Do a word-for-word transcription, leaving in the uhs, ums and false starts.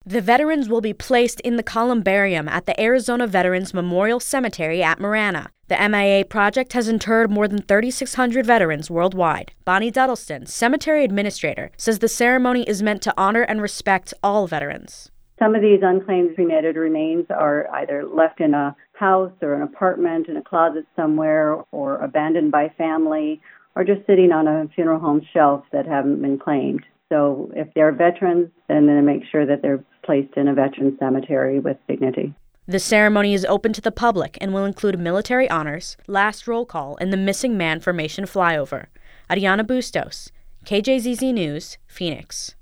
The veterans will be placed in the columbarium at the Arizona Veterans Memorial Cemetery at Marana. The M I A project has interred more than thirty-six hundred veterans worldwide. Bonnie Duddleston, cemetery administrator, says the ceremony is meant to honor and respect all veterans. Some of these unclaimed cremated remains are either left in a house or an apartment, in a closet somewhere, or abandoned by family, or just sitting on a funeral home shelf that haven't been claimed. So if they're veterans, then they make sure that they're placed in a veteran cemetery with dignity. The ceremony is open to the public and will include military honors, last roll call, and the missing man formation flyover. Ariana Bustos, K J Z Z News, Phoenix.